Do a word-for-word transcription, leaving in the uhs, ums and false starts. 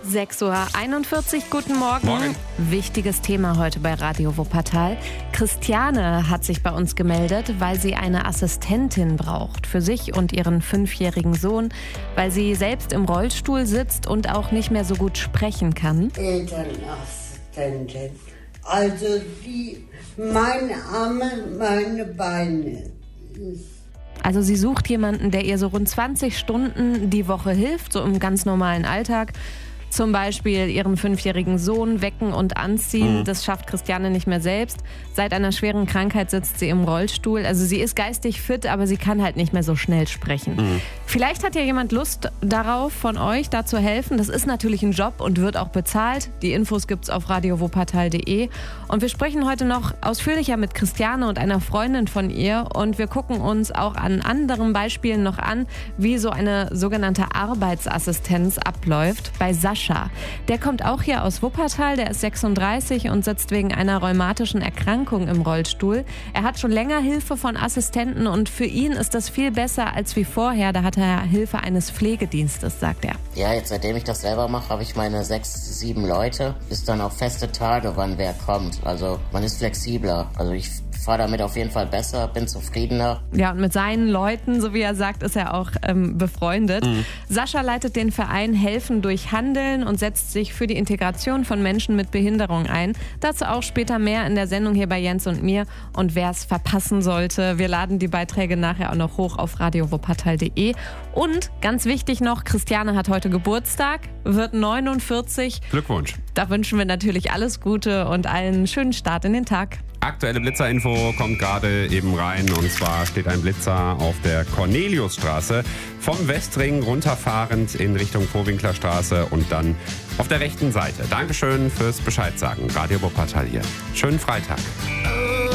sechs Uhr einundvierzig, guten Morgen. Morgen. Wichtiges Thema heute bei Radio Wuppertal. Christiane hat sich bei uns gemeldet, weil sie eine Assistentin braucht. Für sich und ihren fünfjährigen Sohn, weil sie selbst im Rollstuhl sitzt und auch nicht mehr so gut sprechen kann. Elternassistentin. Also die, meine Arme, meine Beine. Also sie sucht jemanden, der ihr so rund zwanzig Stunden die Woche hilft, so im ganz normalen Alltag. Zum Beispiel ihren fünfjährigen Sohn wecken und anziehen. Mhm. Das schafft Christiane nicht mehr selbst. Seit einer schweren Krankheit sitzt sie im Rollstuhl. Also sie ist geistig fit, aber sie kann halt nicht mehr so schnell sprechen. Mhm. Vielleicht hat ja jemand Lust darauf, von euch da zu helfen. Das ist natürlich ein Job und wird auch bezahlt. Die Infos gibt's auf radio wuppertal punkt de. Und wir sprechen heute noch ausführlicher mit Christiane und einer Freundin von ihr. Und wir gucken uns auch an anderen Beispielen noch an, wie so eine sogenannte Arbeitsassistenz abläuft. Bei Sascha. Der kommt auch hier aus Wuppertal, der ist sechsunddreißig und sitzt wegen einer rheumatischen Erkrankung im Rollstuhl. Er hat schon länger Hilfe von Assistenten und für ihn ist das viel besser als wie vorher. Da hat er Hilfe eines Pflegedienstes, sagt er. Ja, jetzt seitdem ich das selber mache, habe ich meine sechs, sieben Leute. Ist dann auch feste Tage, wann wer kommt. Also man ist flexibler. Also ich fahre damit auf jeden Fall besser, bin zufriedener. Ja, und mit seinen Leuten, so wie er sagt, ist er auch ähm, befreundet. Mhm. Sascha leitet den Verein Helfen durch Handeln und setzt sich für die Integration von Menschen mit Behinderung ein. Dazu auch später mehr in der Sendung hier bei Jens und mir. Und wer es verpassen sollte, wir laden die Beiträge nachher auch noch hoch auf radio wuppertal punkt de. Und ganz wichtig noch, Christiane hat heute Geburtstag, wird neunundvierzig. Glückwunsch. Da wünschen wir natürlich alles Gute und einen schönen Start in den Tag. Aktuelle Blitzerinfo kommt gerade eben rein, und zwar steht ein Blitzer auf der Corneliusstraße vom Westring runterfahrend in Richtung Vorwinklerstraße und dann auf der rechten Seite. Dankeschön fürs Bescheid sagen. Radio Wuppertal hier. Schönen Freitag.